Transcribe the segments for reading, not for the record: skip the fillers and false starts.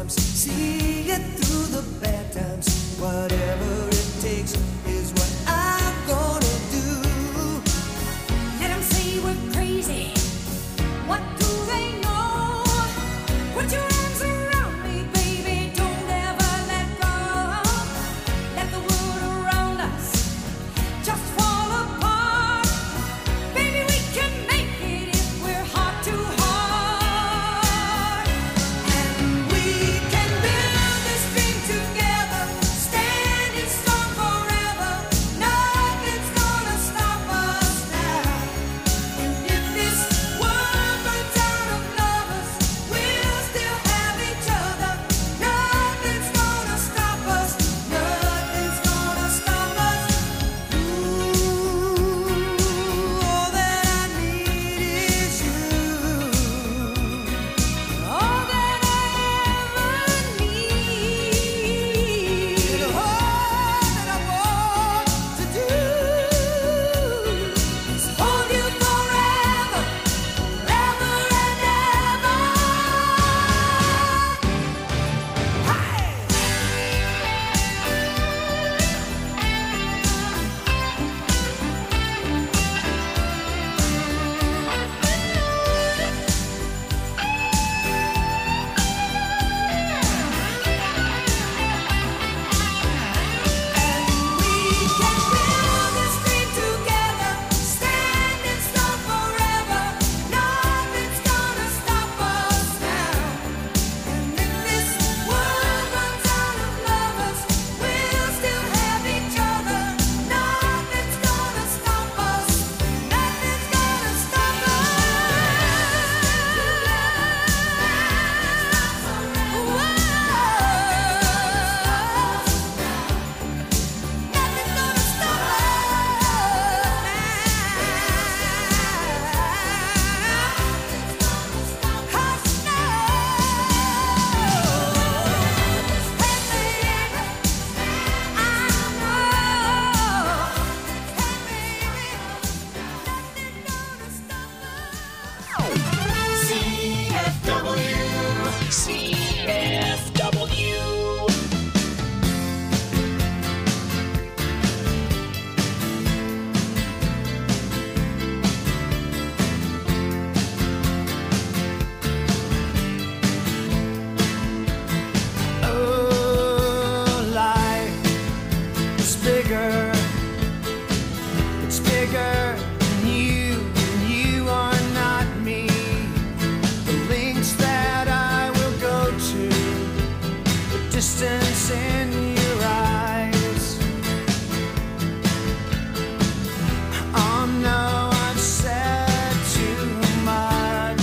times. See it through the bad times. Whatever it takes is what I'm gonna do. Let them say we're crazy. What do they know? Put your arms around me, baby. Don't ever let go. Let the world around us just fall apart. Baby, we can make it if we're heart to heart. And we can build this dream together, standing strong forever. Nothing's gonna stop us now. And if this world runs out of lovers, we'll still have each other. Nothing's gonna stop us. Nothing's gonna stop us. Ooh, all that I need is you. All that I ever need. All that I want to do is hold you forever, forever and ever. Hey! And we can build this dream together, standing strong forever. Nothing's gonna stop us now. And if this world runs out of lovers, we'll still have each other. Nothing's gonna stop us. Nothing's gonna stop CFW. Oh, life is bigger. It's bigger than you, and you are not me. The lengths that I will go to, the distance in your eyes. Oh no, I've said too much.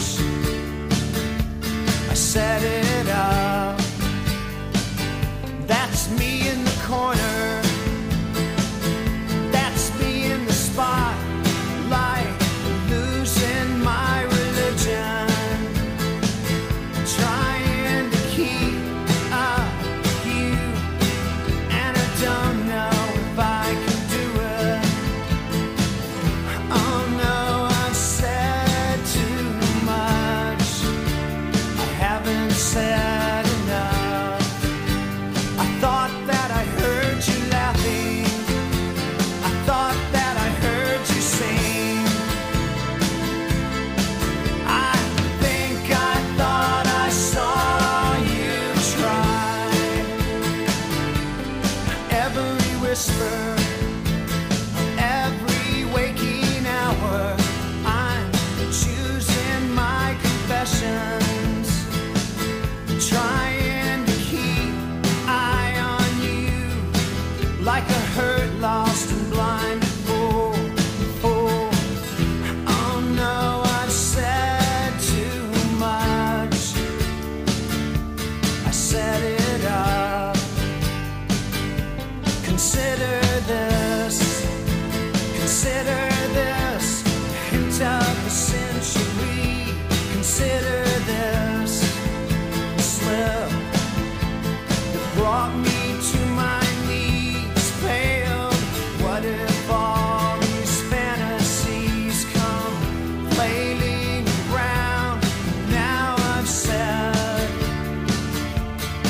I set it up. That's me in the corner. That's me in the spotlight, losing my religion, trying to keep up with you, and I don't know if I can do it. Oh no, I've said too much. I haven't said enough. I thought that I heard you laughing. I thought that I heard you sing. I think I thought I saw you try. Every whisper, every waking hour, I'm choosing my confessions, trying to keep eye on you, like a hurt, lost and blind fool. Oh no, I've said too much. I set it up. Consider this. Consider this. Hint of the century. Consider this slip that brought me to my knees, pale. What if all these fantasies come flailing around? Now I've said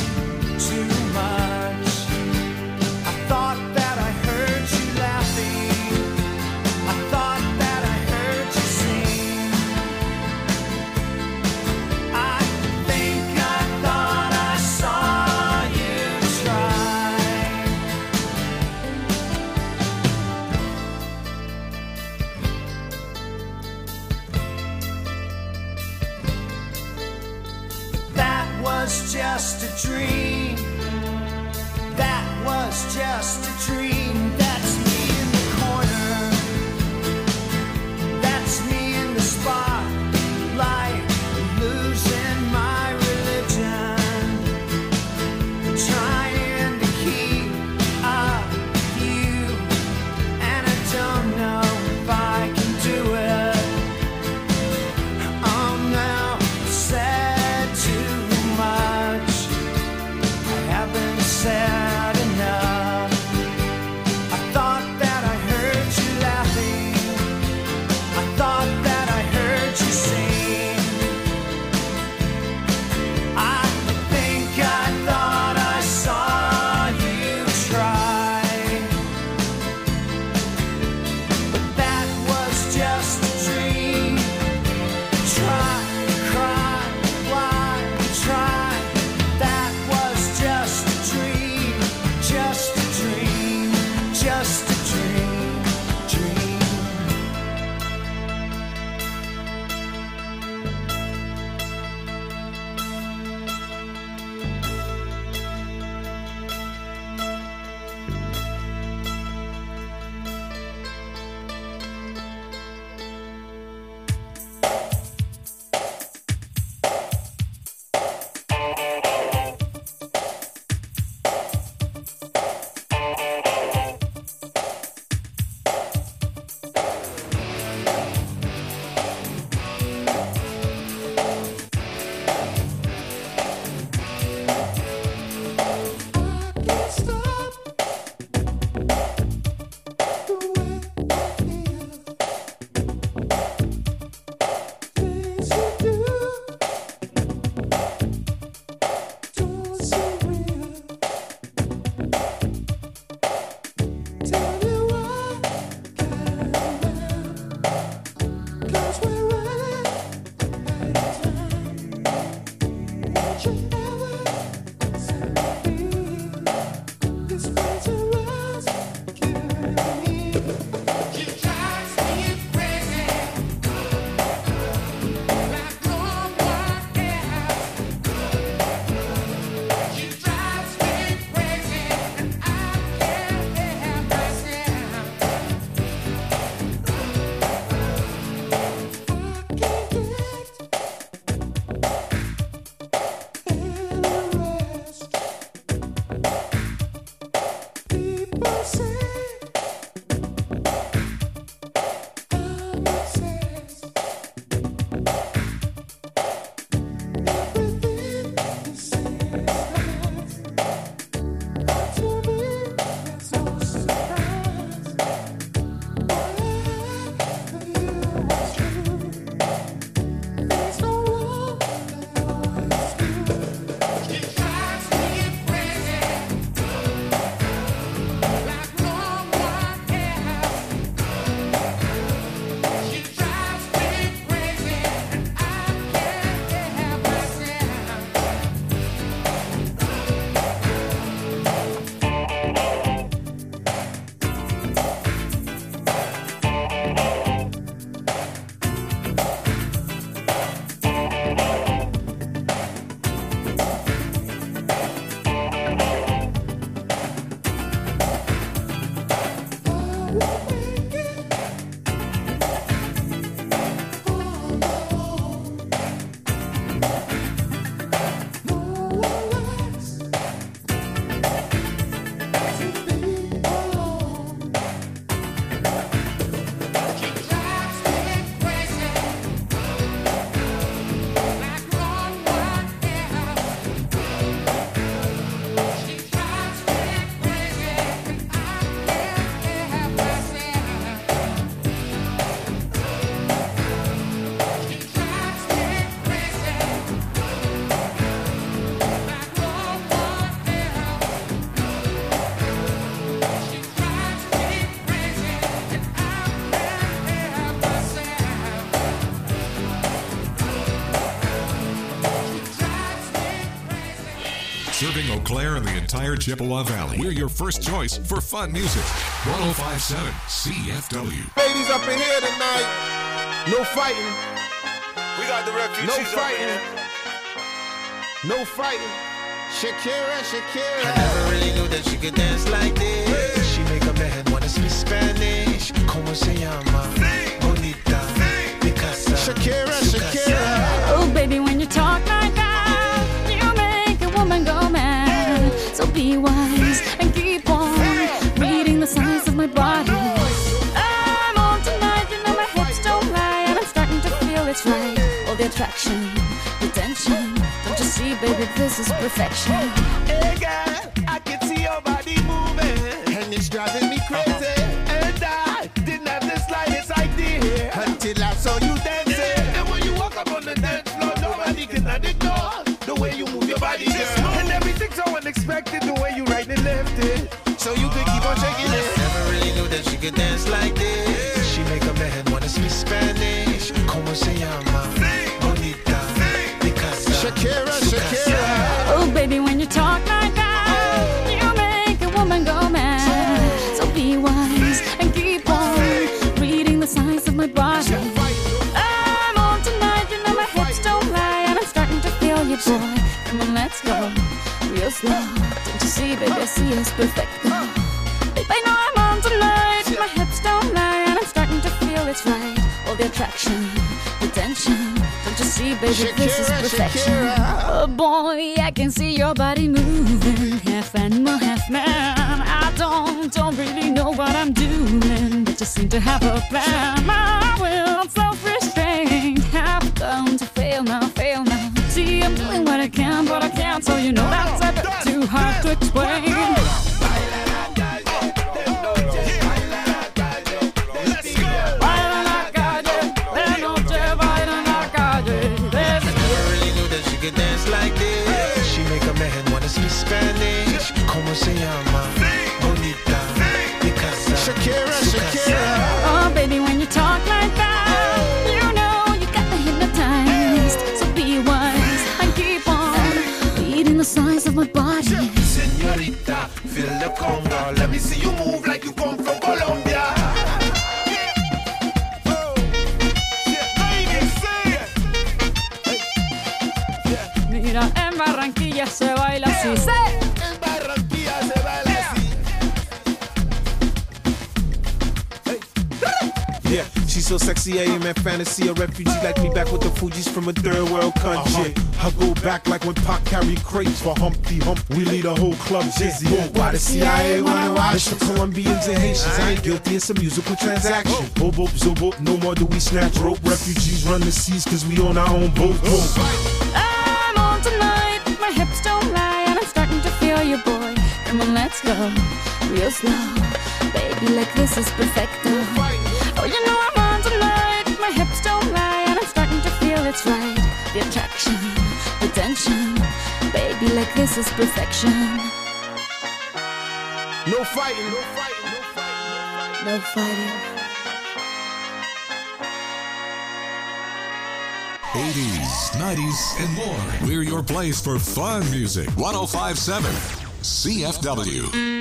just a dream. That was just a dream. That's me in the corner. That's me in the spotlight, losing my religion, trying to keep up with you, and I don't know if I can do it. I'm now said too much. I haven't said enough. I thought that I heard you laughing. I thought that I heard you sing. I think I thought I saw you try, but that was just a dream. Try, cry, why try? That was just a dream, just a dream, just a dream, dream. Serving Eau Claire and the entire Chippewa Valley. We're your first choice for fun music. 105.7 CFW. Ladies up in here tonight. No fighting. We got the refugees No up in fighting. here. No fighting. Shakira, I Shakira. never really knew that she could dance like this. She make a man wanna speak Spanish. Como se llama? Bonita, Picasa. Shakira, Shakira. Oh, baby, when you talk like that, you make a woman go mad. So be wise and keep on reading the signs of my body. I'm on tonight, you know my hips don't lie, and I'm starting to feel it's right. All the attraction, the tension. Don't you see, baby, this is perfection. Hey girl, I can see your body moving, And it's driving me crazy. and I didn't have the slightest idea Until I saw you dancing. And when you walk up on the dance floor, nobody can ignore the way you move your body, girl. And everything's so unexpected, the way you right and left it. So you could keep on shaking it. Never really knew that she could dance like this. She make a man wanna speak Spanish. Como se llama? Bonita, Picasa. Shakira, Shakira. Oh, baby, when you talk like that, you make a woman go mad. So be wise and keep on reading the signs of my body. I'm on tonight, you know my hips don't lie, and I'm starting to feel you, boy. Come on, let's go, real slow. Don't you see, baby, I see it's perfect. Babe, I know I'm on tonight, my hips don't lie, and I'm starting to feel it's right. All the attraction, the tension. Don't you see, baby, this is Shakira, perfection. Shakira. Oh boy, I can see your body moving, half animal, half man. I don't really know what I'm doing, but just seem to have a plan. My will, self-restraint, have come to fail now, fail now. See, I'm doing what I can, but I can't, so you know that's a bit too hard to explain. Baila la calle, de noche, baila la calle. Never really knew that she could dance like this. She make a man wanna speak Spanish. Como se llama? Bonita, Picasa. Shakira, Shakira. Oh, baby, when you talk like that, you know you got me hypnotized. So be wise and keep on reading the signs of my body. Señorita, feel the conga. Let me see you move like you come from Colombia. Mira, en Barranquilla se baila así. ¡Sí! En Barranquilla se baila así. Yeah, she's so sexy, I am in fantasy. A refugee like me back with the Fugees from a third world country. I go back like when Pac carried crates for Humpty Hump. We lead a whole club dizzy. Why the CIA wanna watch the Colombians and Haitians? I ain't guilty, it's a musical transaction. Boop, boop, zoop, no more do we snatch rope. Refugees run the seas cause we own our own boat. I'm on tonight, my hips don't lie, and I'm starting to feel you, boy. Come on, let's go, real slow. Baby, like this is perfecto. Oh, you know I'm on tonight, my hips don't lie, and I'm starting to feel it's right. The attraction, the tension. Baby, like this is perfection. No fighting, no fighting, no fighting. No fighting. 80s, 90s, and more. We're your place for fun music. 1057 CFW.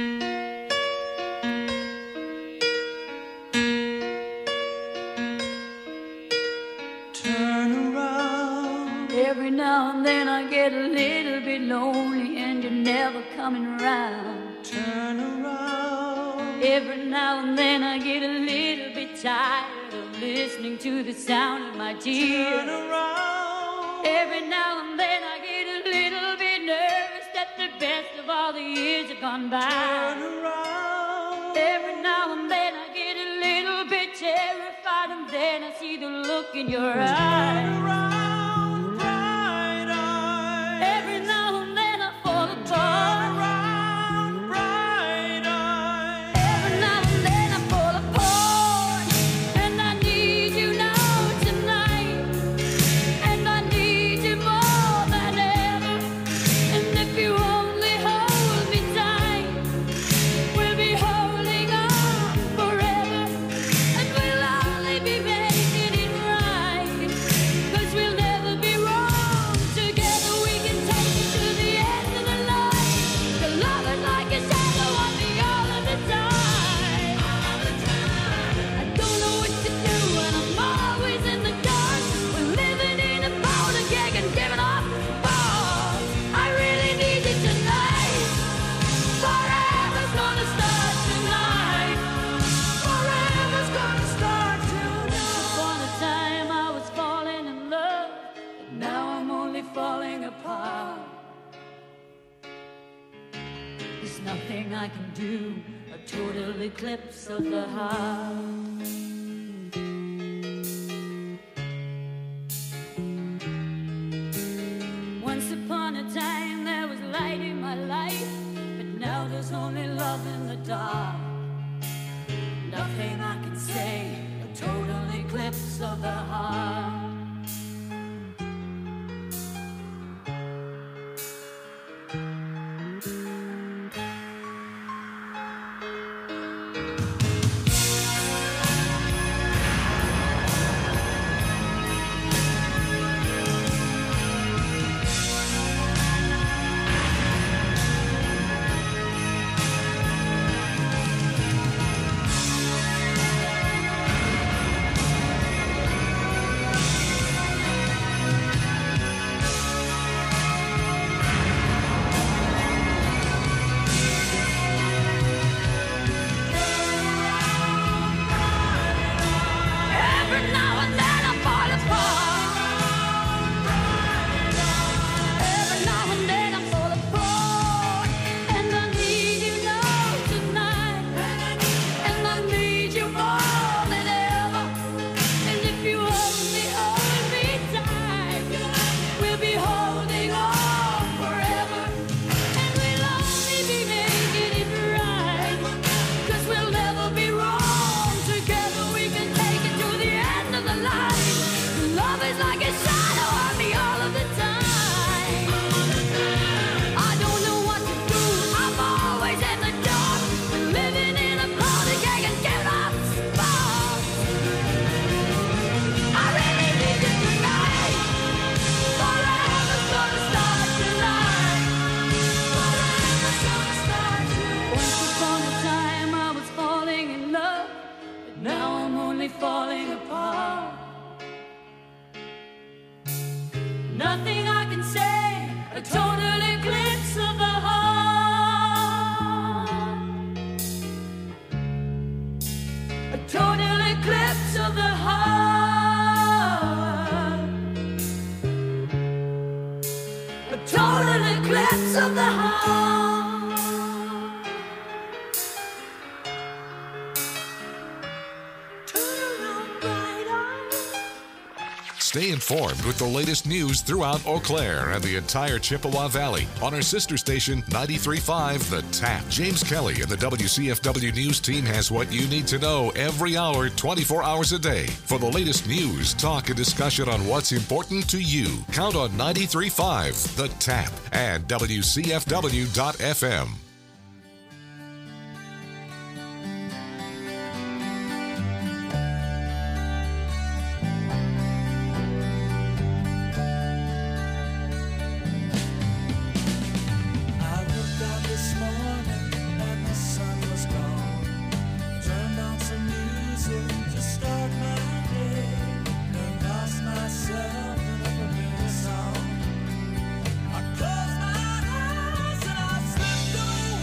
Every now and then I get a little bit lonely and you're never coming around. Turn around. Every now and then I get a little bit tired of listening to the sound of my tears. Turn around. Every now and then I get a little bit nervous that the best of all the years have gone by. Turn around. Every now and then I get a little bit terrified, and then I see the look in your eyes. Turn around. Every now and then I fall apart. Every now and then I fall apart. And I need you now tonight. And I need you more than ever. And if you only hold me tight, we'll be holding on forever. And we'll only be making it right. 'Cause we'll There's nothing I can do, a total eclipse of the heart. Once upon a time there was light in my life, but now there's only love in the dark. Nothing I can say, a total eclipse of the heart. Falling apart. Nothing I can say, a total eclipse of the heart. A total eclipse of the heart. A total eclipse of the heart. Stay informed with the latest news throughout Eau Claire and the entire Chippewa Valley on our sister station 93.5 The Tap. James Kelly and the WCFW News team has what you need to know every hour, 24 hours a day. For the latest news, talk, and discussion on what's important to you, count on 93.5 The Tap and WCFW.FM. Close my eyes and I slip away.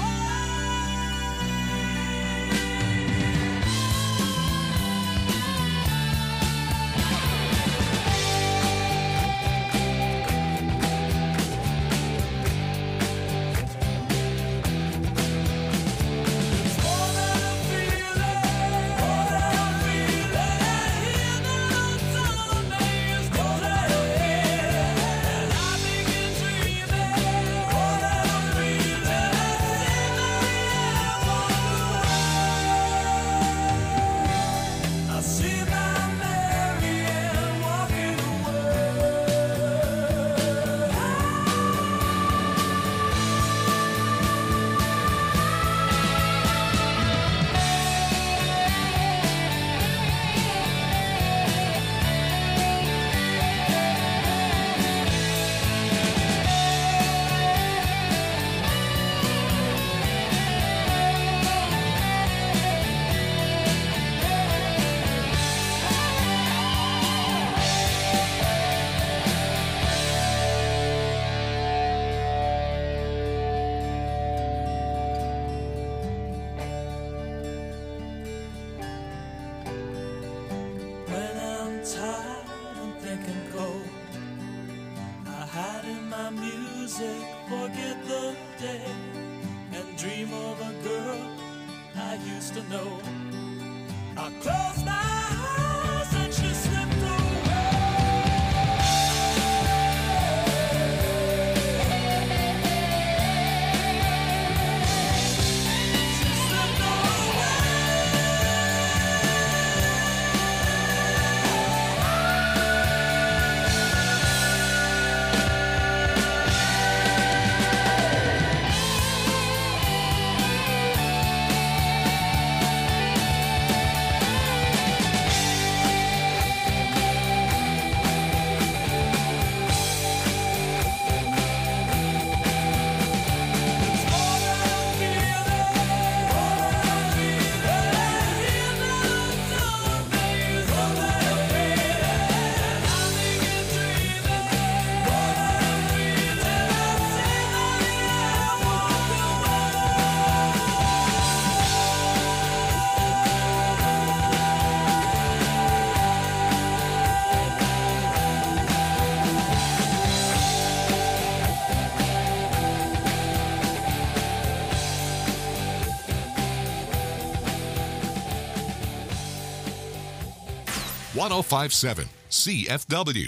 1057 CFW.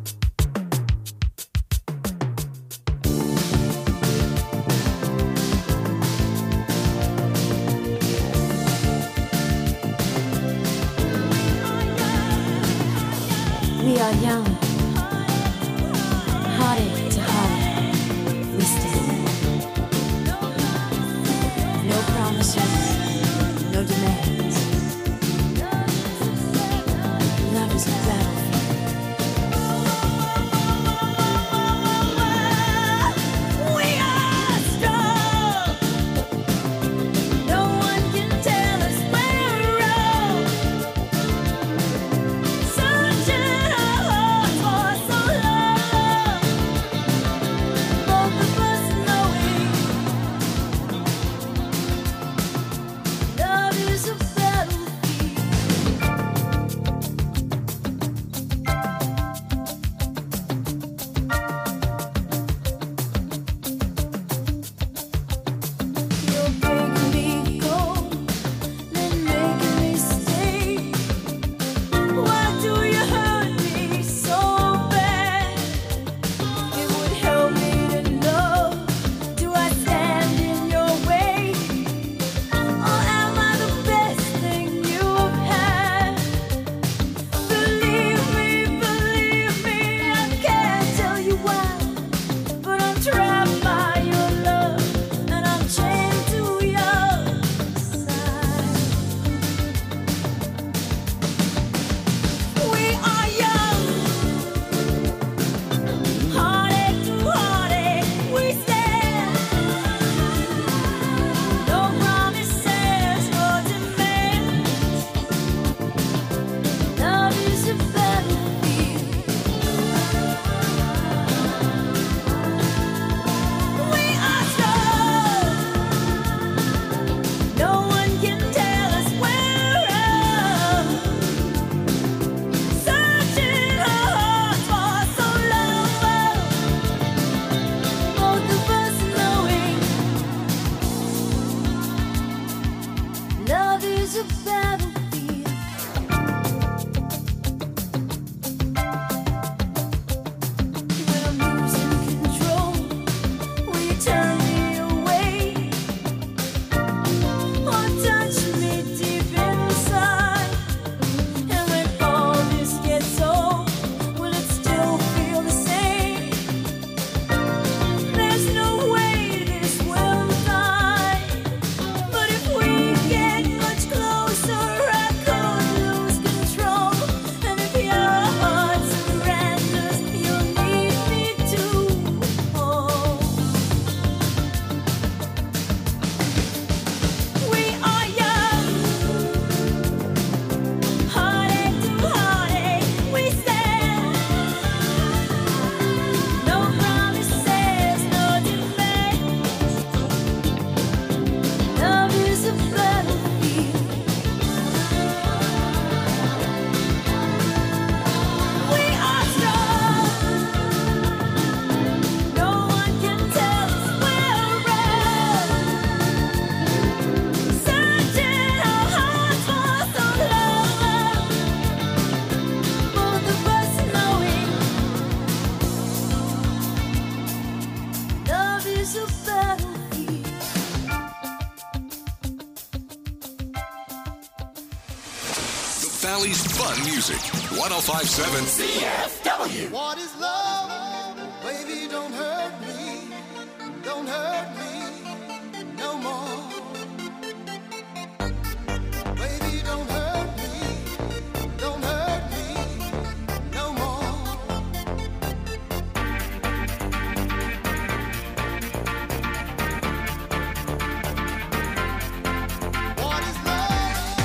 We are young, heartache to heartache, we stand. No promises, no demands. Love is a battlefield. We are strong. No one can tell us we're wrong. Searching our hearts for so long. Both of us knowing love is a battlefield. You're breaking me cold, then making me stay. Why do you hurt me so bad? It would help me to know. Do I stand in your way, or am I the best thing you've had? Believe me, I can't tell you why, but I'm trapped by your love, and I'm chained to your side. We are young, heartache to heartache, we stand. No promises, no demands. Love is a battlefield. We are strong. No one can tell us we're wrong. Searching our hearts for so long. Both of us knowing love is a battlefield. When I'm losing control, will you turn me away, or touch me deep inside? And when all this gets old, will it still feel the same? There's no way this will die, but if we get much closer, I could lose control. And if your heart surrenders, you'll need me to hold. We are young, heartache to heartache, we stand. No promises, no demands. Love is a battlefield. We are strong. No one can tell us we're wrong. Searching our hearts for so long. Both of us knowing love is a battlefield. The Valley's fun music. 1057 What is love? Baby, don't hurt me. Don't hurt me no more. Baby, don't hurt me. Don't hurt me no more. What is love?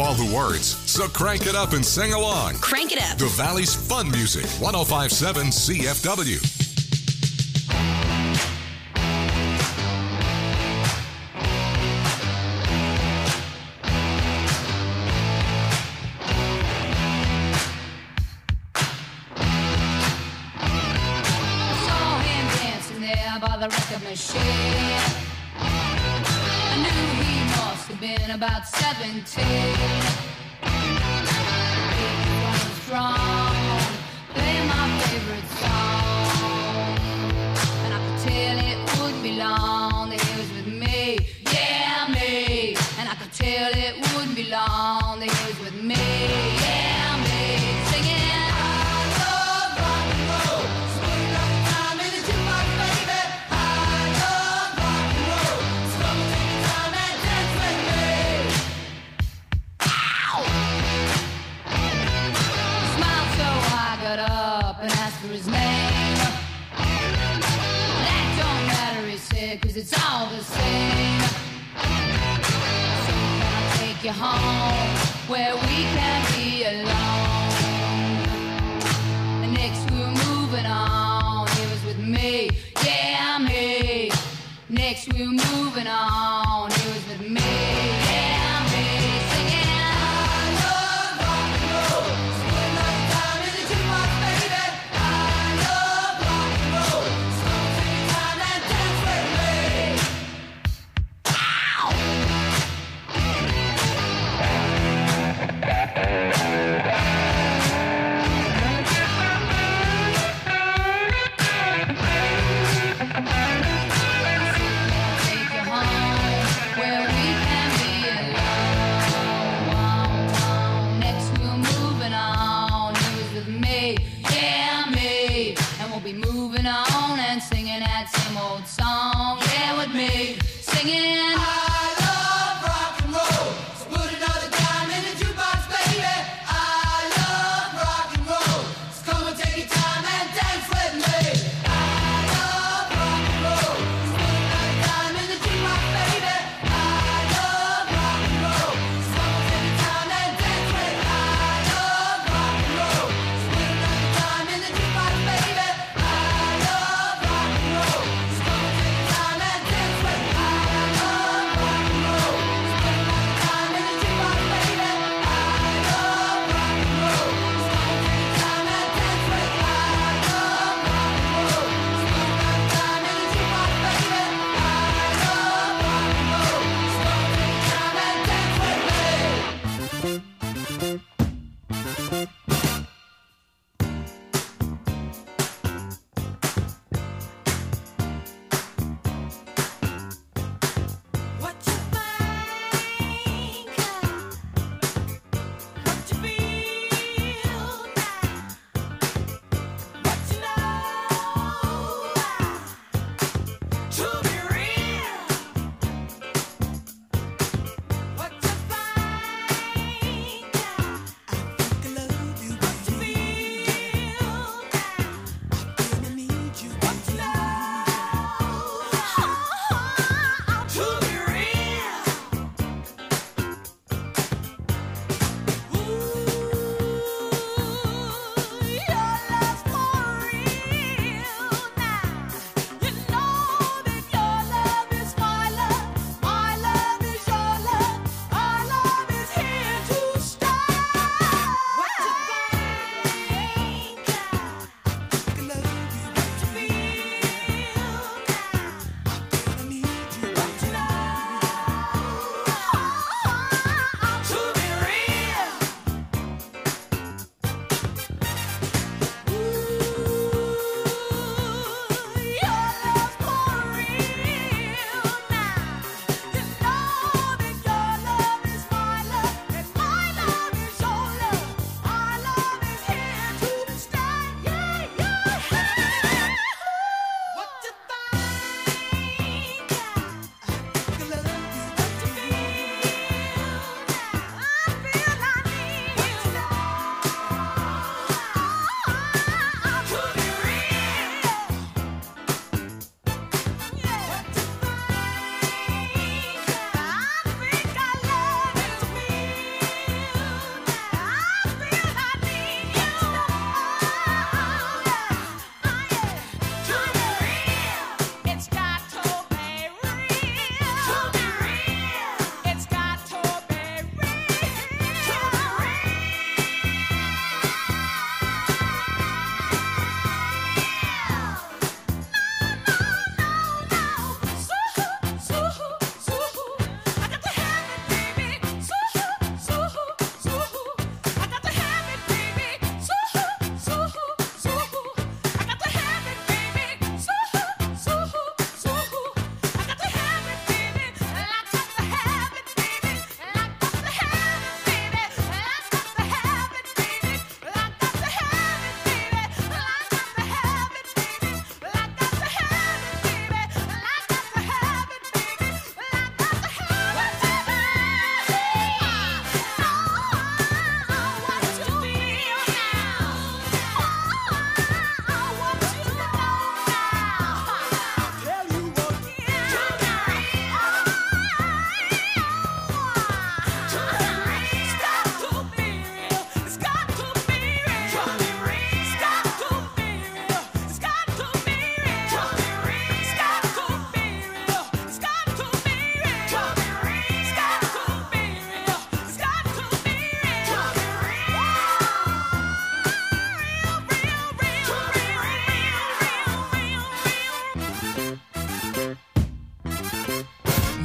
all the words, so crank it up and sing along. Crank it up. The Valley's fun music, 105.7 CFW. Saw him dancing there by the record machine. I knew he must have been about 17. He was running strong, playing my favorite song, and I could tell it wouldn't be long that he was with me, yeah me. And I could tell it wouldn't be long that he was with me, yeah me, singing. Smiled so I got up and asked for his name. That don't matter, he said, 'cause it's all the same. So can I take you home where we can be alone? And next we were moving on, he was with me, yeah me. Next we were moving on, he was with me, yeah me, singing. Take you home where we can be alone. Next we're moving on. He was with me, yeah me, and we'll be moving on and singing that same old song. Yeah, with me, singing.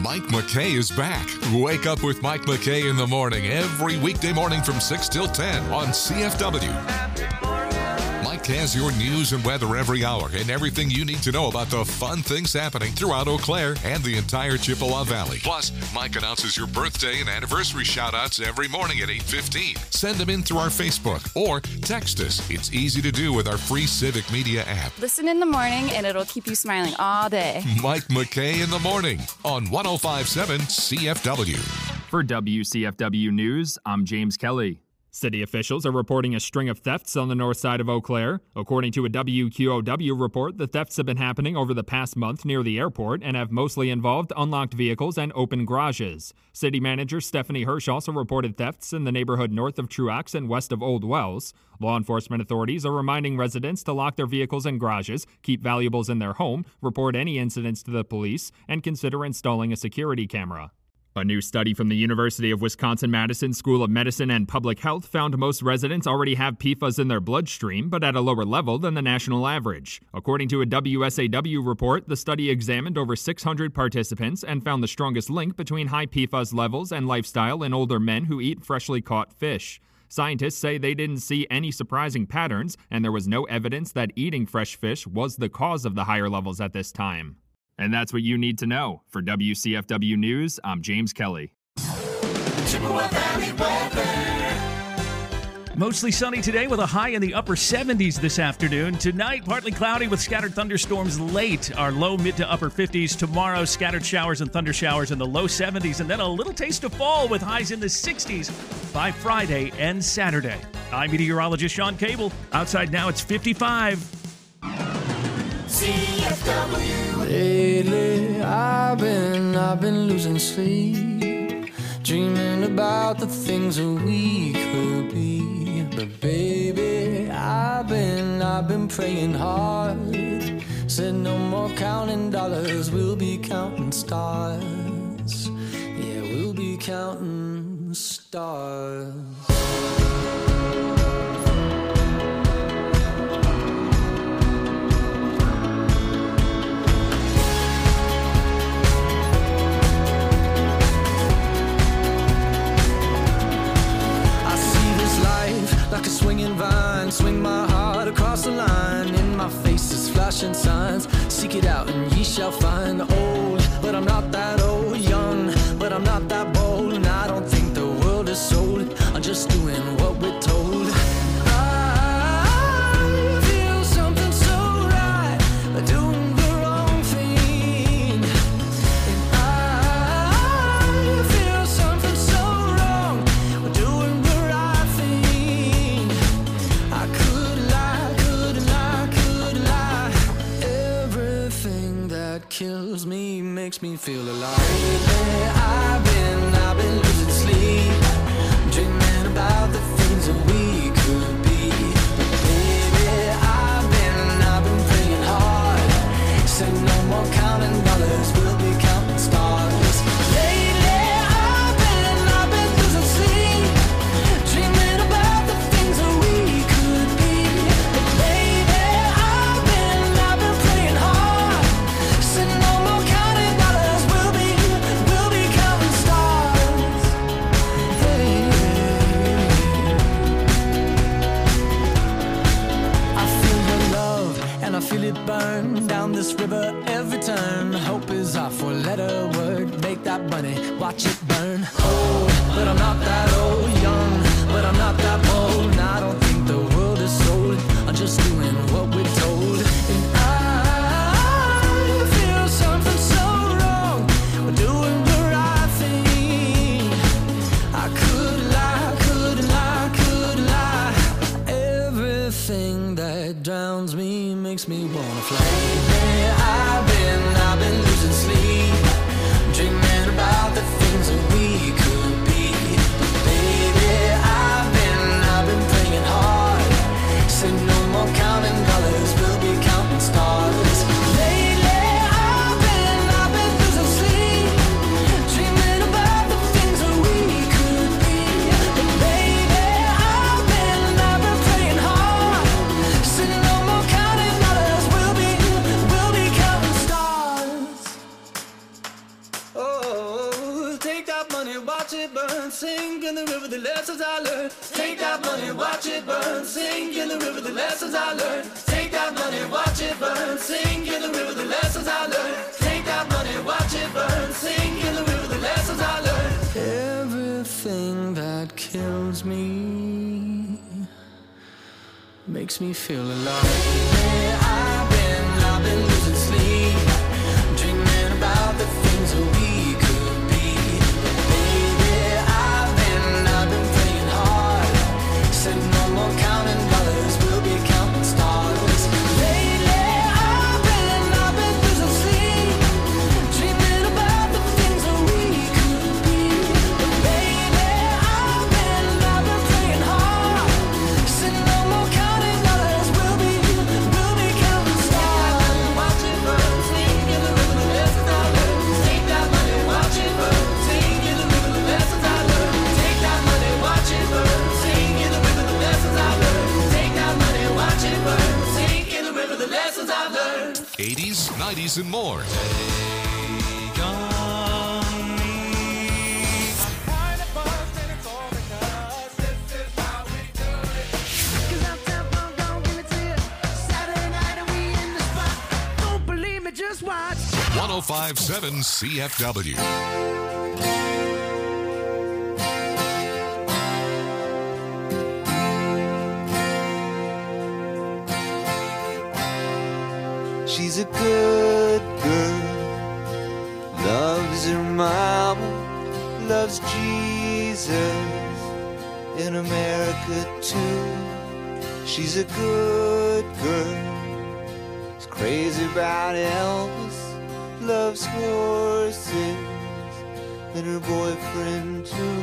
Mike McKay is back. Wake up with Mike McKay in the morning every weekday morning from 6 till 10 on CFW. Mike has your news and weather every hour and everything you need to know about the fun things happening throughout Eau Claire and the entire Chippewa Valley. Plus, Mike announces your birthday and anniversary shout-outs every morning at 8:15. Send them in through our Facebook or text us. It's easy to do with our free Civic Media app. Listen in the morning and it'll keep you smiling all day. Mike McKay in the morning on 105.7 CFW. For WCFW News, I'm James Kelly. City officials are reporting a string of thefts on the north side of Eau Claire. According to a WQOW report, the thefts have been happening over the past month near the airport and have mostly involved unlocked vehicles and open garages. City manager Stephanie Hirsch also reported thefts in the neighborhood north of Truax and west of Old Wells. Law enforcement authorities are reminding residents to lock their vehicles and garages, keep valuables in their home, report any incidents to the police, and consider installing a security camera. A new study from the University of Wisconsin-Madison School of Medicine and Public Health found most residents already have PFAS in their bloodstream, but at a lower level than the national average. According to a WSAW report, the study examined over 600 participants and found the strongest link between high PFAS levels and lifestyle in older men who eat freshly caught fish. Scientists say they didn't see any surprising patterns, and there was no evidence that eating fresh fish was the cause of the higher levels at this time. And that's what you need to know. For WCFW News, I'm James Kelly. Chippewa Valley weather. Mostly sunny today with a high in the upper 70s this afternoon. Tonight, partly cloudy with scattered thunderstorms late. Our low mid to upper 50s. Tomorrow, scattered showers and thunder showers in the low 70s. And then a little taste of fall with highs in the 60s by Friday and Saturday. I'm meteorologist Sean Cable. Outside now, it's 55. CFW. Lately, I've been losing sleep, dreaming about the things that we could be. But baby, I've been praying hard. Said no more counting dollars, we'll be counting stars. Yeah, we'll be counting stars. Like a swinging vine, swing my heart across the line. In my face is flashing signs. Seek it out and ye shall find. Old, but I'm not that old. Young, but I'm not that bold. And I don't think the world is sold. I'm just doing what we're told. I feel something so right, doing the wrong thing. And I feel something so wrong, doing the right thing. I could lie. Everything that kills me makes me feel alive. Lately, I've been losing sleep, dreaming about the things that we could be. But baby, I've been praying hard. Said no more counting dollars, we'll be counting stars. Lately, I've been losing sleep, dreaming about the things that we could be. But baby, I've been praying hard. Said no more counting dollars, we'll be counting stars. Hey. I feel your love and I feel it burn down this river every turn. Hope is our four-letter word. Make that money, watch it burn. Old, but I'm not that old. Young, but I'm not that bold. And I don't think the world is sold. I'm just doing what we're told. And I feel something so wrong. We're doing the right thing. I could lie. Everything that drowns me makes me wanna fly. Lately, I've been losing sleep, dreaming about the things that we could be. But baby, I've been praying hard. Said no more counting dollars, we'll be counting stars. Lately, I've been losing sleep, dreaming about the things that we could be. But baby, I've been praying hard. Said no more counting dollars, we'll be counting stars. Oh. the lessons I learned. Take that money, watch it burn. Sing in the river, the lessons I learned. Take that money, watch it burn. Sing in the river, the lessons I learned. Take that money, watch it burn. Sing in the river, the lessons I learned. Everything that kills me makes me feel alive. I've been losing sleep, dreaming about the things that we could be. Baby, I've been praying hard. Said no more counting dollars, we'll be counting stars. Lately, I've been losing sleep, dreaming about the things that we could be. Baby, I've been praying hard. Said no more counting dollars, we'll be counting stars. Watch it burn, sing in the river, the lessons I learned. Take that money, watch it burn, sing in the river, the lessons I learned. Take that money, watch it burn, sing in the river, the lessons I learned. Take that money, watch it burn, sing in the river, the lessons I learned. 80s, 90s, and more. Just watch. 1057 CFW. She's a good girl, loves her mama, loves Jesus, in America too. She's a good girl, is crazy about Elvis, loves horses, and her boyfriend too.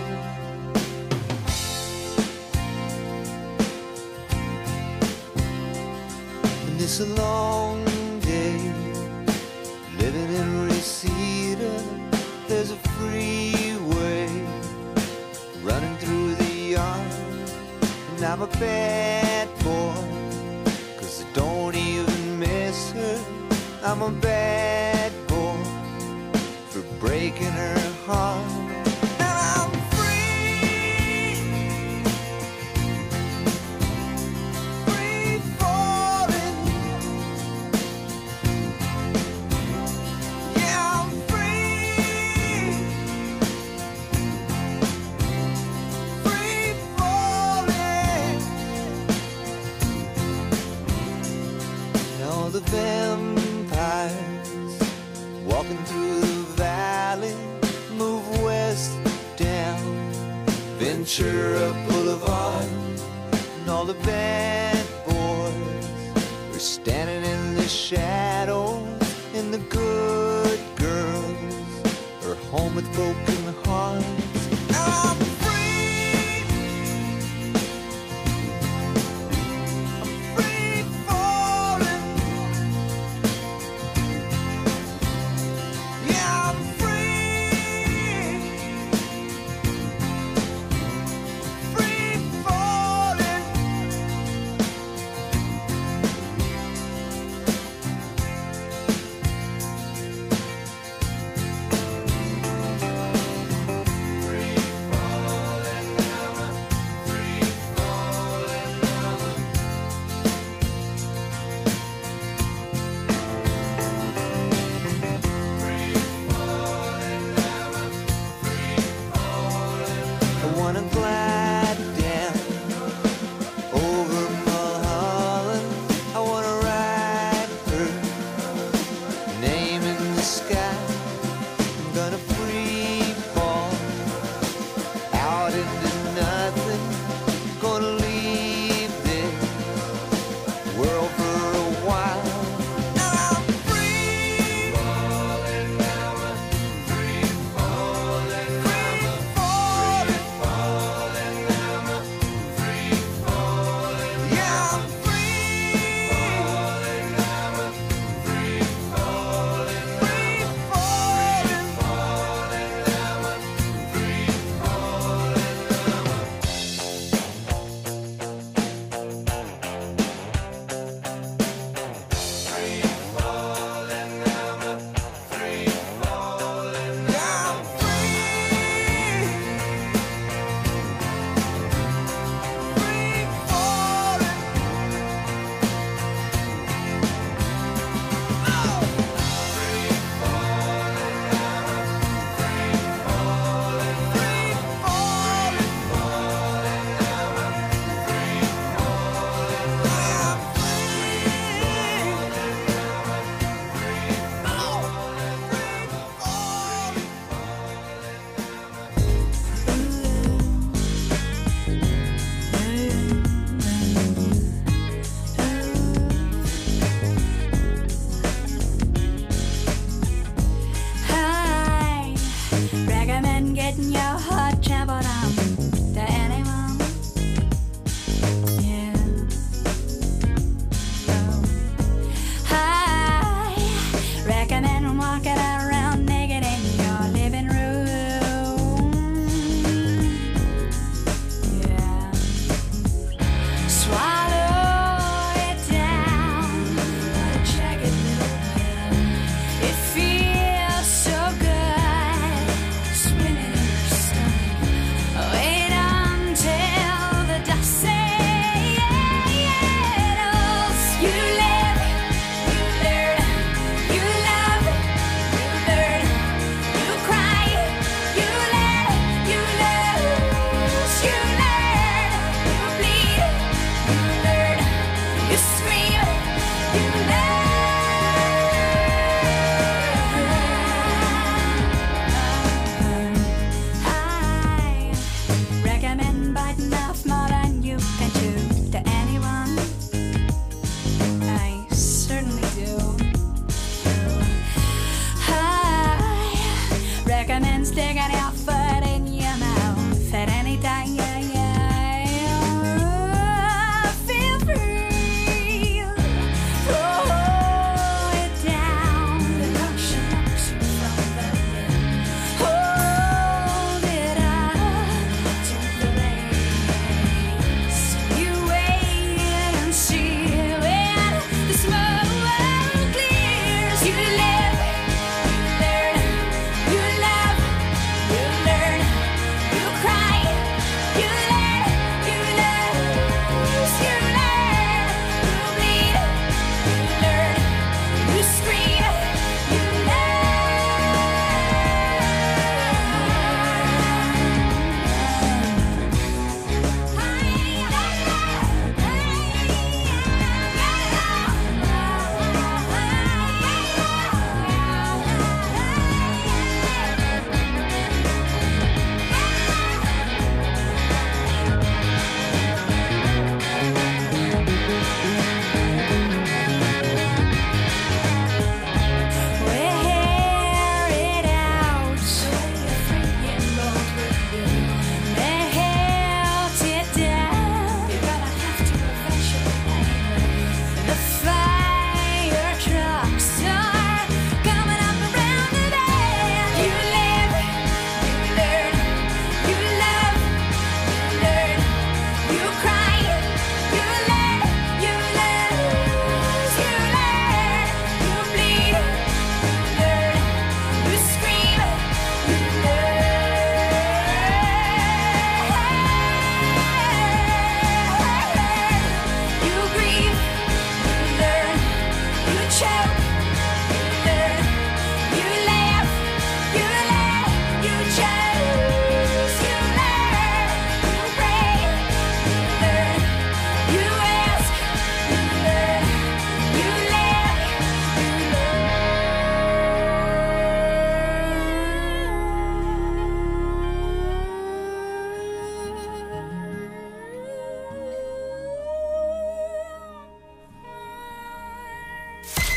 And it's a long day living in Reseda. There's a freeway running through the yard, and I'm a bad boy, 'cause I don't even miss her. I'm a bad boy for breaking her heart. And I'm free, free falling. Yeah, I'm free, free falling. Now the vampires walking through the valley move west down Ventura Boulevard, and all the bad boys are standing in the shadows, and the good girls are home with broken hearts. I'm free, I'm free falling. Yeah, I'm free, free falling.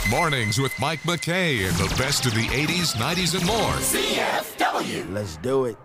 Mornings with Mike McKay and the best of the 80s, 90s, and more. CFW. Let's do it.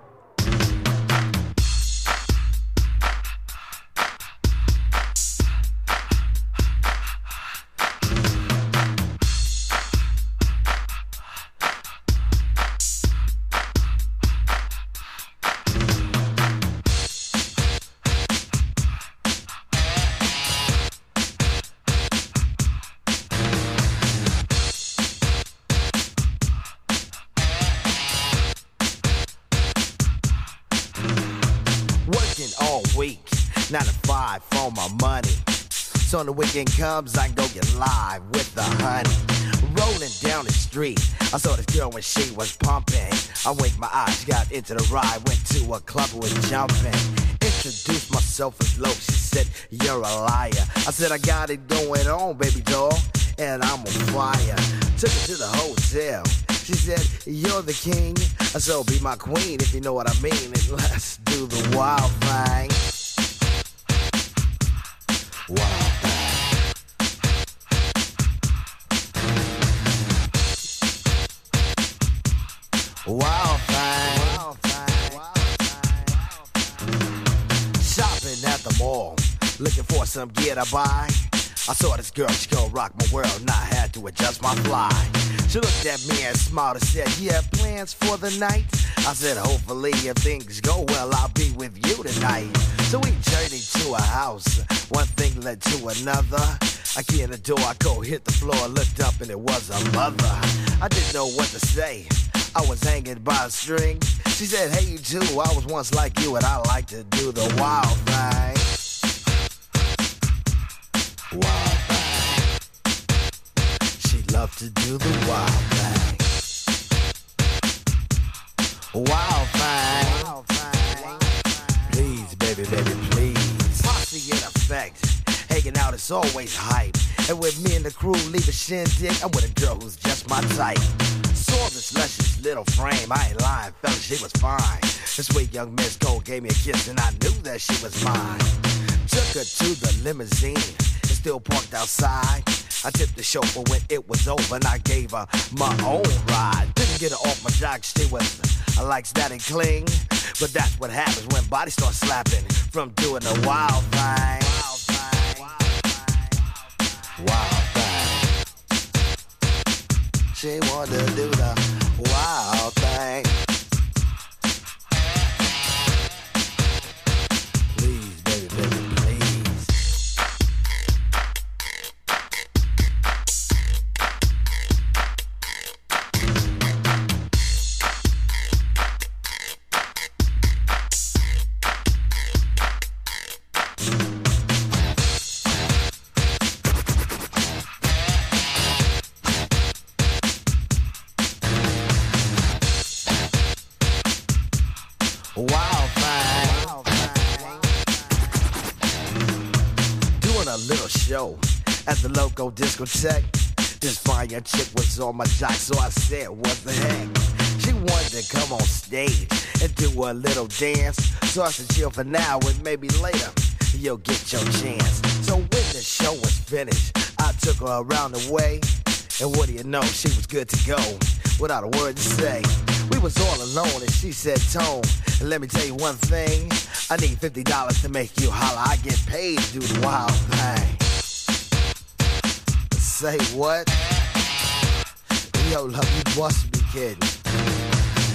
All week, 9 to 5 for my money. So when the weekend comes, I can go get live with the honey. Rolling down the street, I saw this girl when she was pumping. I winked my eyes, got into the ride, went to a club and was jumping. Introduced myself as low, she said, you're a liar. I said, I got it going on, baby doll, and I'm on fire. Took her to the hotel. She said, you're the king, so be my queen if you know what I mean. And let's do the wild thing. Wild thing. Wild thing. Shopping at the mall, looking for some gear to buy. I saw this girl, she gon' rock my world, and I had to adjust my fly. She looked at me and smiled and said, you have plans for the night? I said, hopefully if things go well, I'll be with you tonight. So we journeyed to a house, one thing led to another. I key in the door, I go hit the floor, looked up and it was a mother. I didn't know what to say, I was hanging by a string. She said, hey you too, I was once like you and I like to do the wild thing. Wild thing. She loved to do the wild thing. Wild thing. Wild thing. Please, baby, baby, please. Posse in effect. Hanging out is always hype. And with me and the crew leave a shindig, I'm with a girl who's just my type. Saw this luscious little frame, I ain't lying, fella, she was fine. This sweet young Miss Gold gave me a kiss and I knew that she was mine. Took her to the limousine, it's still parked outside. I tipped the chauffeur when it was over and I gave her my own ride. Didn't get her off my jock, she was, I like static cling. But that's what happens when bodies start slapping from doing the wild thing. Wild thing. Wild thing. She wanted to do the wild thing. Please, baby, baby, please. Wild thing. Doing a little show at the local discotheque. This fire chick was on my jock, so I said, what the heck? She wanted to come on stage and do a little dance. So I said, chill for now and maybe later you'll get your chance. So when the show was finished, I took her around the way. And what do you know, she was good to go without a word to say. We was all alone and she said, Tone, let me tell you one thing. I need $50 to make you holler. I get paid to do the wild thing. Say what? Yo, love, you must be kidding.